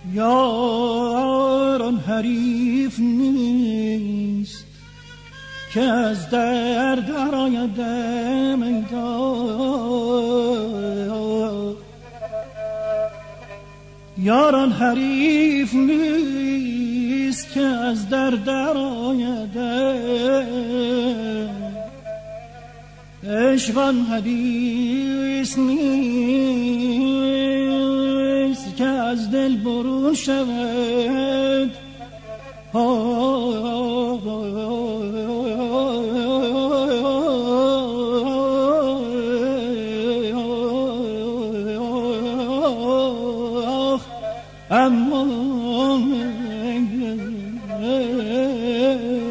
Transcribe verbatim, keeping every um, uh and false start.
یاران حریف نیست که از در در آید میدان. یاران حریف نیست که از در در آید، عشقان حدیث نیست که از دل برون شود. اما